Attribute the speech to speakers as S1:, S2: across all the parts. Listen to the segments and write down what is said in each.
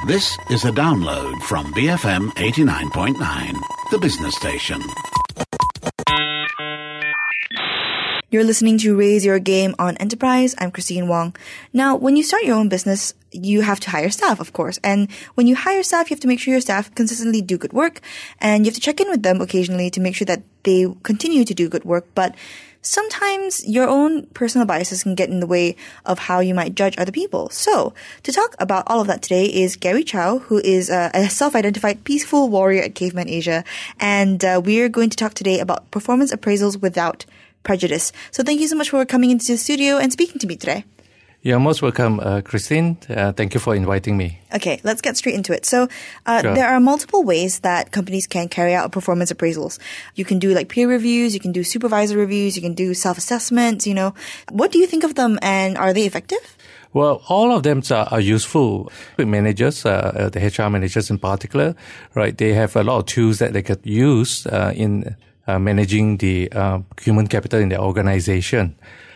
S1: This is a download from BFM 89.9, the business station.
S2: You're listening to Raise Your Game on Enterprise. I'm Christine Wong. Now, when you start your own business, you have to hire staff, of course. And when you hire staff, you have to make sure your staff consistently do good work. And you have to check in with them occasionally to make sure that they continue to do good work. But sometimes your own personal biases can get in the way of how you might judge other people. So, to talk about all of that today is Gary Chow, who is a self-identified peaceful warrior at Caveman Asia. And we're going to talk today about performance appraisals without prejudice. So thank you so much for coming into the studio and speaking to me today.
S3: You're most welcome, Christine. Thank you for inviting me.
S2: Okay, let's get straight into it. So there are multiple ways that companies can carry out performance appraisals. You can do like peer reviews, you can do supervisor reviews, you can do self-assessments, What do you think of them and are they effective?
S3: Well, all of them are useful. Managers, the HR managers in particular, right? They have a lot of tools that they could use in managing the human capital in their organization.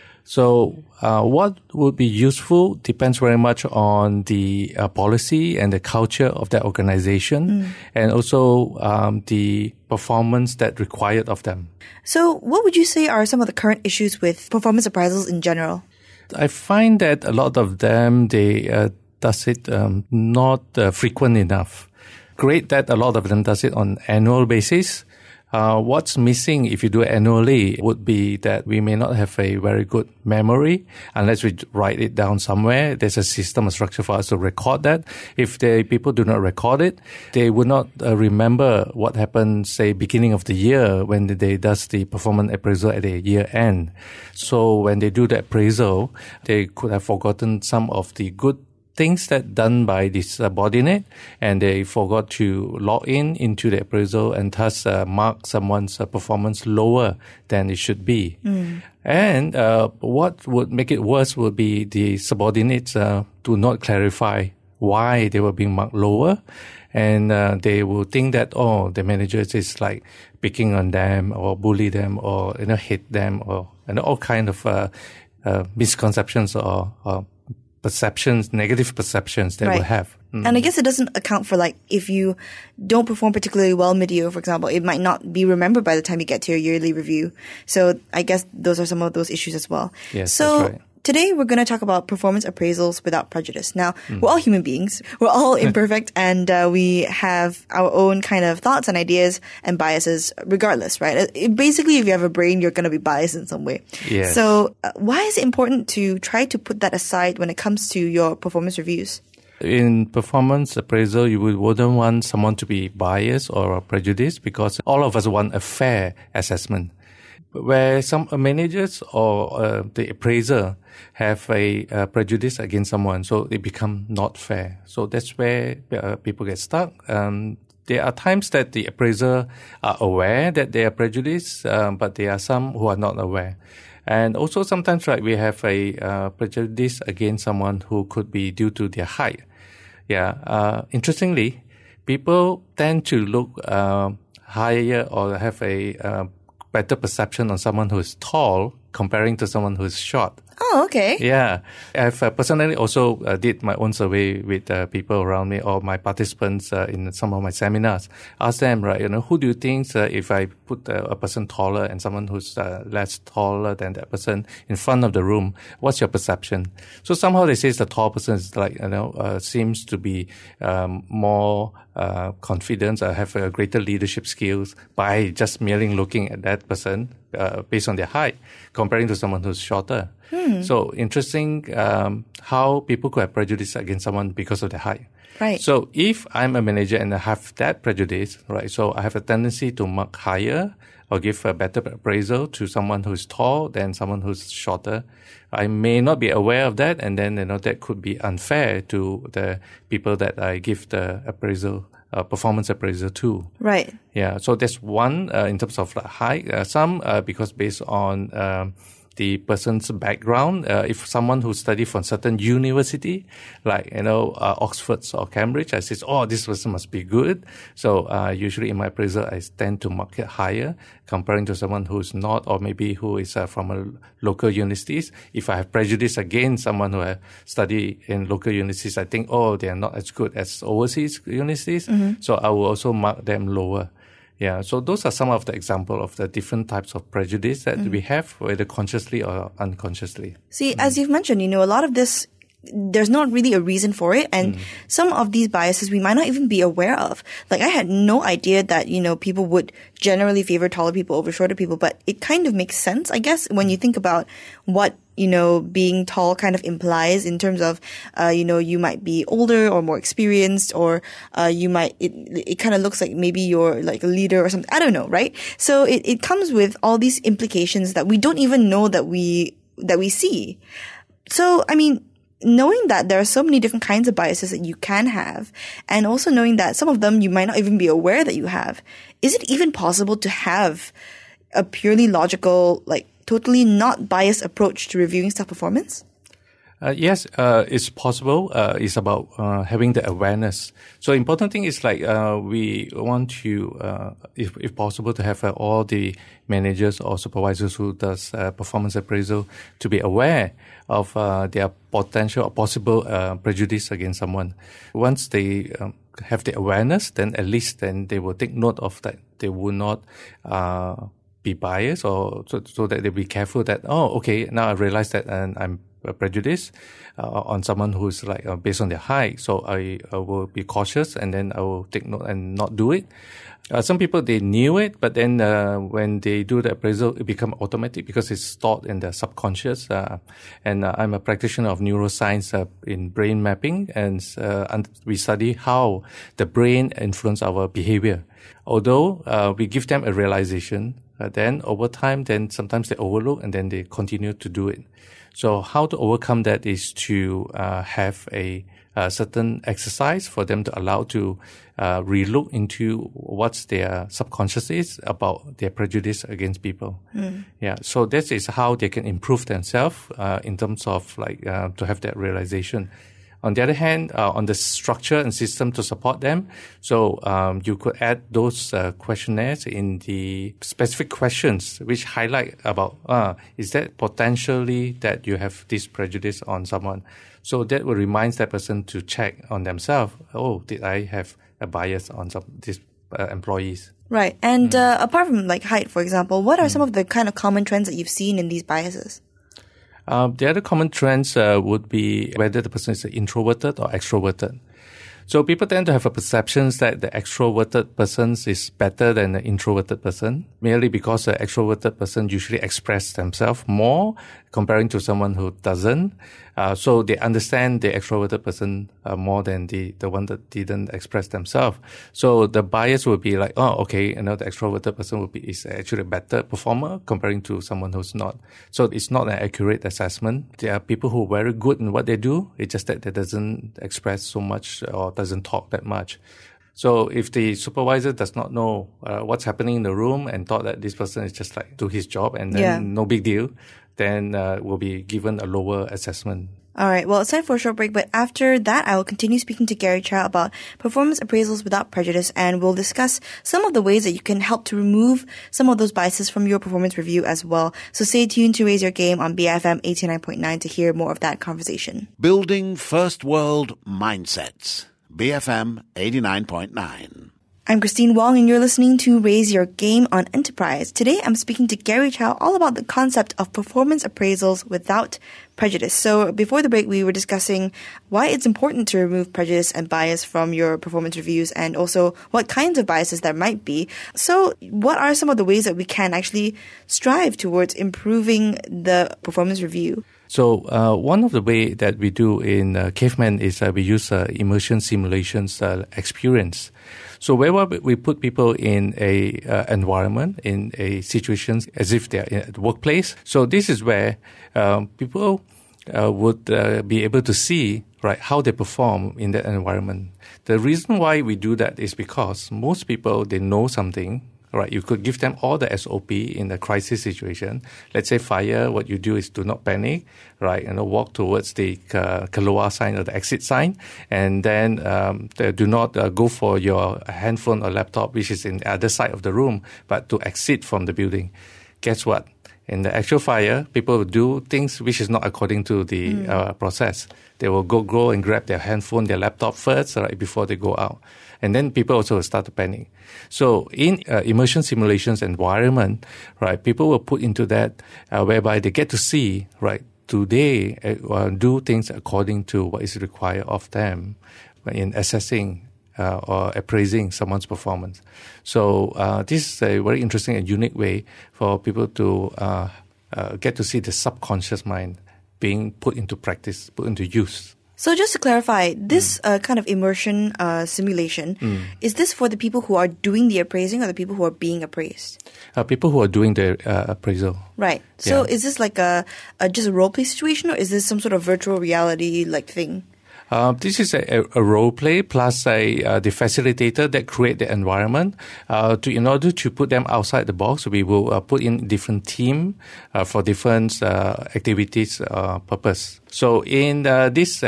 S3: So what would be useful depends very much on the policy and the culture of that organization and also the performance that required of them.
S2: So what would you say are some of the current issues with performance appraisals in general?
S3: I find that a lot of them, they does it not frequent enough. Great that a lot of them does it on annual basis. What's missing if you do it annually would be that we may not have a very good memory unless we write it down somewhere. There's a system, a structure for us to record that. If the people do not record it, they would not remember what happened, say, beginning of the year when they does the performance appraisal at the year end. So when they do the appraisal, they could have forgotten some of the good things that done by the subordinate, and they forgot to log into the appraisal and thus mark someone's performance lower than it should be. And what would make it worse would be the subordinates do not clarify why they were being marked lower, and they will think that the manager is like picking on them or bully them or hate them or all kind of misconceptions or perceptions, negative perceptions that we have.
S2: And I guess it doesn't account for if you don't perform particularly well mid-year, for example, it might not be remembered by the time you get to your yearly review. So I guess those are some of those issues as well.
S3: Yes,
S2: so
S3: that's right.
S2: Today we're going to talk about performance appraisals without prejudice. Now, we're all human beings. We're all imperfect and we have our own kind of thoughts and ideas and biases regardless, right? Basically, if you have a brain, you're going to be biased in some way.
S3: Yes.
S2: So why is it important to try to put that aside when it comes to your performance reviews?
S3: In performance appraisal, you wouldn't want someone to be biased or prejudiced because all of us want a fair assessment. Where some managers or the appraiser have a prejudice against someone, so it become not fair. So that's where people get stuck. There are times that the appraiser are aware that they are prejudiced, but there are some who are not aware. And also sometimes, we have a prejudice against someone who could be due to their height. Interestingly, people tend to look higher or have a better perception on someone who is tall comparing to someone who is short.
S2: Oh, okay.
S3: Yeah. I've personally also did my own survey with people around me or my participants in some of my seminars. Ask them, who do you think if I put a person taller and someone who's less taller than that person in front of the room, what's your perception? So somehow they say the tall person is seems to be more confident or have greater leadership skills by just merely looking at that person based on their height, comparing to someone who's shorter. So interesting how people could have prejudice against someone because of their height.
S2: Right.
S3: So if I'm a manager and I have that prejudice, so I have a tendency to mark higher or give a better appraisal to someone who's tall than someone who's shorter. I may not be aware of that, and then that could be unfair to the people that I give the appraisal, performance appraisal to.
S2: Right.
S3: Yeah. So that's one in terms of height. Some because based on the person's background. If someone who studied from certain university, like, Oxford or Cambridge, I say, oh, this person must be good. So usually in my appraisal, I tend to mark it higher comparing to someone who's not, or maybe who is from a local universities. If I have prejudice against someone who have studied in local universities, I think, oh, they are not as good as overseas universities. Mm-hmm. So I will also mark them lower. Yeah, so those are some of the examples of the different types of prejudice that we have, whether consciously or unconsciously.
S2: See, as you've mentioned, a lot of this, there's not really a reason for it. And some of these biases we might not even be aware of. Like, I had no idea that, people would generally favor taller people over shorter people. But it kind of makes sense, I guess, when you think about what, being tall kind of implies in terms of, you might be older or more experienced, or it kind of looks like maybe you're like a leader or something. I don't know, right? So it comes with all these implications that we don't even know that we see. So, I mean, knowing that there are so many different kinds of biases that you can have, and also knowing that some of them you might not even be aware that you have, is it even possible to have a purely logical, like totally not biased approach to reviewing staff performance?
S3: Yes, it's possible. It's about having the awareness. So important thing is like we want to, if possible, to have all the managers or supervisors who does performance appraisal to be aware of their potential or possible prejudice against someone. Once they have the awareness, then at least then they will take note of that. They will not be biased, or so that they'll be careful that, oh, okay, now I realize that and I'm prejudiced on someone who's like based on their height. So I will be cautious, and then I will take note and not do it. Some people, they knew it, but then when they do the appraisal, it becomes automatic because it's stored in the subconscious. And I'm a practitioner of neuroscience in brain mapping, and we study how the brain influences our behavior. Although we give them a realization, then over time, then sometimes they overlook and then they continue to do it. So how to overcome that is to have a certain exercise for them to allow to relook into what's their subconscious is about their prejudice against people. Yeah, so this is how they can improve themselves in terms of like to have that realization. On the other hand, on the structure and system to support them, so you could add those questionnaires in the specific questions which highlight about is that potentially that you have this prejudice on someone. So that will remind that person to check on themselves. Oh, did I have a bias on these employees?
S2: Right. And apart from like height, for example, what are some of the kind of common trends that you've seen in these biases?
S3: The other common trends would be whether the person is introverted or extroverted. So people tend to have a perception that the extroverted person is better than the introverted person, merely because the extroverted person usually express themselves more comparing to someone who doesn't. So they understand the extroverted person more than the one that didn't express themselves. So the bias will be like, oh, okay, the extroverted person is actually a better performer comparing to someone who's not. So it's not an accurate assessment. There are people who are very good in what they do. It's just that they doesn't express so much or doesn't talk that much. So if the supervisor does not know what's happening in the room and thought that this person is just like do his job and then no big deal, then will be given a lower assessment.
S2: All right. Well, it's time for a short break, but after that, I will continue speaking to Gary Chow about performance appraisals without prejudice, and we'll discuss some of the ways that you can help to remove some of those biases from your performance review as well. So stay tuned to Raise Your Game on BFM 89.9 to hear more of that conversation.
S1: Building First World Mindsets. BFM 89.9.
S2: I'm Christine Wong, and you're listening to Raise Your Game on Enterprise. Today, I'm speaking to Gary Chow all about the concept of performance appraisals without prejudice. So before the break, we were discussing why it's important to remove prejudice and bias from your performance reviews, and also what kinds of biases there might be. So what are some of the ways that we can actually strive towards improving the performance review?
S3: So one of the way that we do in Caveman is we use immersion simulations experience. So where we put people in a environment, in a situation as if they're in the workplace. So this is where people would be able to see how they perform in that environment. The reason why we do that is because most people, they know something right? You could give them all the SOP in the crisis situation. Let's say fire, what you do is do not panic, right? Walk towards the keluar sign or the exit sign, and then do not go for your handphone or laptop, which is in the other side of the room, but to exit from the building. Guess what? In the actual fire, people will do things which is not according to the process. They will go and grab their handphone, their laptop first, right, before they go out. And then people also will start to panic. So in immersion simulations environment, right, people will put into that whereby they get to see, right, do they do things according to what is required of them in assessing or appraising someone's performance. So this is a very interesting and unique way for people to get to see the subconscious mind being put into practice, put into use.
S2: So just to clarify, this kind of immersion simulation, is this for the people who are doing the appraising or the people who are being appraised?
S3: People who are doing the appraisal.
S2: Right. So is this like just a role play situation, or is this some sort of virtual reality like thing?
S3: This is a role play plus the facilitator that create the environment. In order to put them outside the box, we will put in different team for different activities purpose. So in this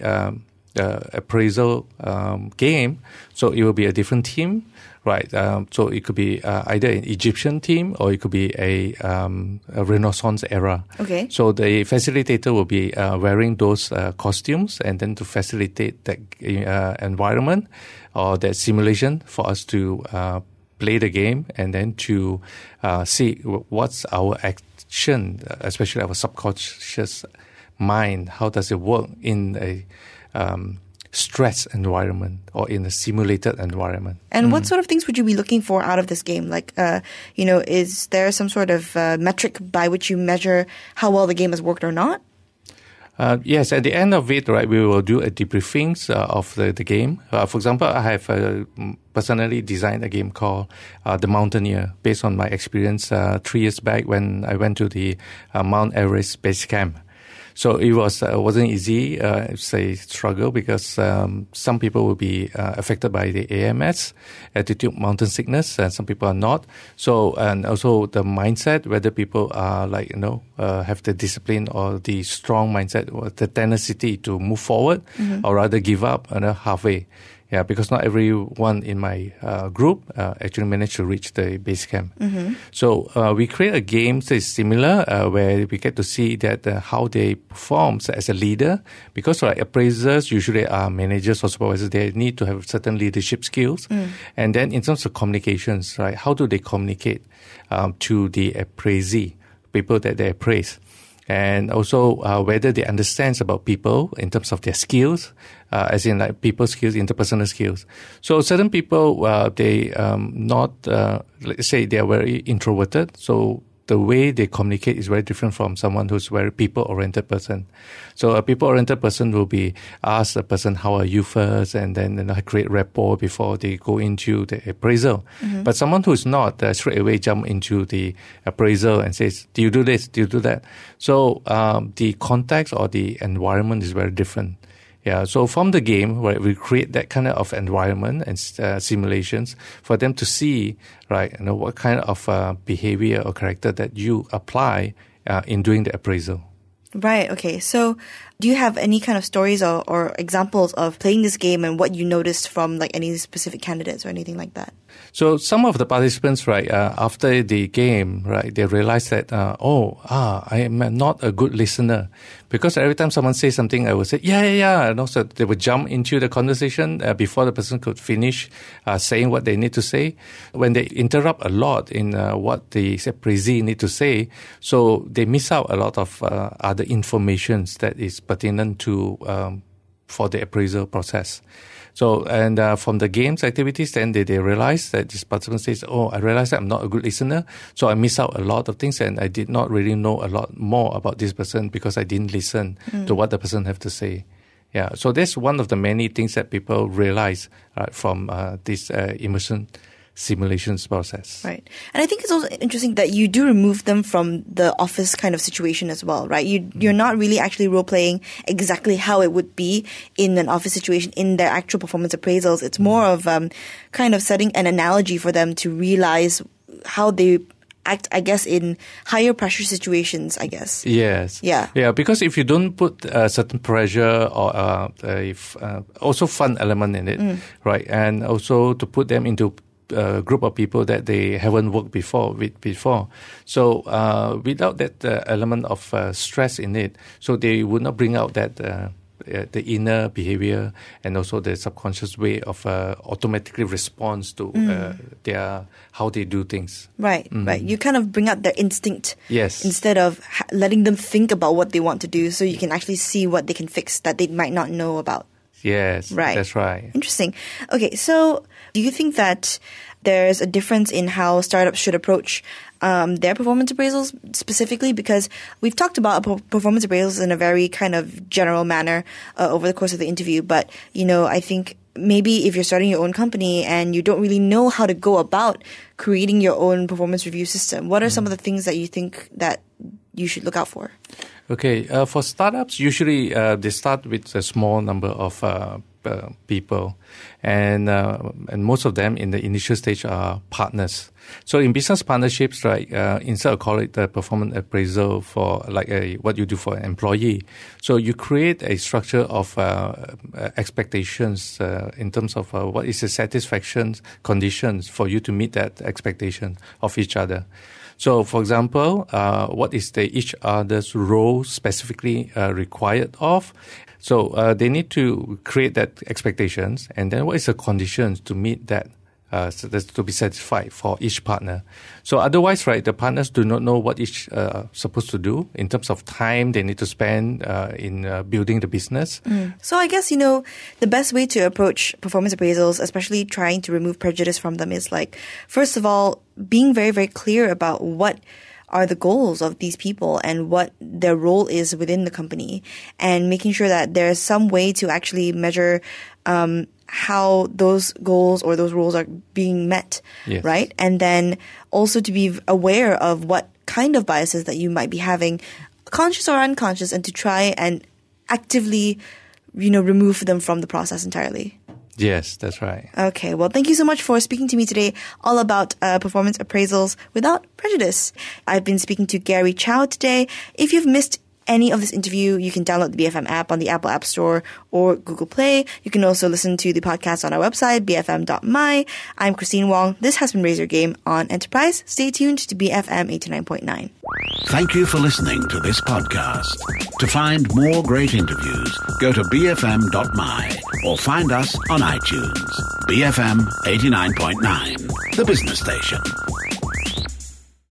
S3: appraisal game, so it will be a different team. Right, so it could be either an Egyptian team or it could be a Renaissance era.
S2: Okay.
S3: So the facilitator will be wearing those costumes and then to facilitate that environment or that simulation for us to play the game and then to see what's our action, especially our subconscious mind. How does it work in a stress environment or in a simulated environment.
S2: And what sort of things would you be looking for out of this game? Like, is there some sort of metric by which you measure how well the game has worked or not?
S3: Yes, at the end of it, right, we will do a debriefings of the game. For example, I have personally designed a game called The Mountaineer based on my experience 3 years back when I went to the Mount Everest base camp. So it wasn't easy. It's a struggle because some people will be affected by the AMS, altitude mountain sickness, and some people are not. So, and also the mindset, whether people are have the discipline or the strong mindset or the tenacity to move forward, or rather give up halfway. Yeah, because not everyone in my group actually managed to reach the base camp. So we create a game that is similar where we get to see that how they perform as a leader. Because appraisers usually are managers or supervisors. They need to have certain leadership skills. And then in terms of communications, right, how do they communicate to the appraisee, people that they appraise? And also whether they understand about people in terms of their skills, as in like people skills, interpersonal skills. So certain people, they let's say they are very introverted. So the way they communicate is very different from someone who's very people-oriented person. So a people-oriented person will be ask the person, how are you first? And then create rapport before they go into the appraisal. But someone who's not, straight away jump into the appraisal and says, do you do this? Do you do that? So the context or the environment is very different. Yeah, so from the game, right, we create that kind of environment and simulations for them to see, right, what kind of behavior or character that you apply in doing the appraisal.
S2: Right, okay. So do you have any kind of stories or examples of playing this game and what you noticed from like any specific candidates or anything like that?
S3: So some of the participants, right, after the game, right, they realized that, I am not a good listener. Because every time someone says something, I would say, yeah. And also they would jump into the conversation before the person could finish saying what they need to say. When they interrupt a lot in what the appraisee need to say, so they miss out a lot of other informations that is pertinent to for the appraisal process. So, and from the games activities, then they realize that this participant says, I realize that I'm not a good listener, so I miss out a lot of things and I did not really know a lot more about this person because I didn't listen to what the person have to say. Yeah, so that's one of the many things that people realize from this immersion simulations process.
S2: Right. And I think it's also interesting that you do remove them from the office kind of situation as well, right? You're not really actually role-playing exactly how it would be in an office situation in their actual performance appraisals. It's more of kind of setting an analogy for them to realize how they act, I guess, in higher pressure situations, I guess.
S3: Yes.
S2: Yeah.
S3: Yeah, because if you don't put a certain pressure or also fun element in it, right? And also to put them into a group of people that they haven't worked before. So without that element of stress in it, so they would not bring out that the inner behavior and also the subconscious way of automatically response to their how they do things.
S2: Right, right. You kind of bring out their instinct.
S3: Yes.
S2: Instead of letting them think about what they want to do, so you can actually see what they can fix that they might not know about.
S3: Yes,
S2: right.
S3: That's right.
S2: Interesting. Okay, so do you think that there's a difference in how startups should approach their performance appraisals specifically? Because we've talked about performance appraisals in a very kind of general manner over the course of the interview. But, I think maybe if you're starting your own company and you don't really know how to go about creating your own performance review system, what are some of the things that you think that you should look out for?
S3: Okay, for startups, usually they start with a small number of people, and most of them in the initial stage are partners. So in business partnerships, right, instead of call it the performance appraisal for like what you do for an employee, so you create a structure of expectations in terms of what is the satisfaction conditions for you to meet that expectation of each other. So, for example, what is each other's role specifically required of? So they need to create that expectations, and then what is the conditions to meet that, so that's to be satisfied for each partner. So otherwise, right, the partners do not know what each supposed to do in terms of time they need to spend in building the business.
S2: So I guess, the best way to approach performance appraisals, especially trying to remove prejudice from them, is like, first of all, being very, very clear about what are the goals of these people and what their role is within the company, and making sure that there's some way to actually measure how those goals or those roles are being met,
S3: yes.
S2: right? And then also to be aware of what kind of biases that you might be having, conscious or unconscious, and to try and actively, remove them from the process entirely.
S3: Yes, that's right.
S2: Okay, well, thank you so much for speaking to me today all about performance appraisals without prejudice. I've been speaking to Gary Chow today. If you've missed any of this interview, you can download the BFM app on the Apple App Store or Google Play. You can also listen to the podcast on our website, bfm.my. I'm Christine Wong. This has been Raise Your Game on Enterprise. Stay tuned to BFM 89.9.
S1: Thank you for listening to this podcast. To find more great interviews, go to bfm.my or find us on iTunes. BFM 89.9, the business station.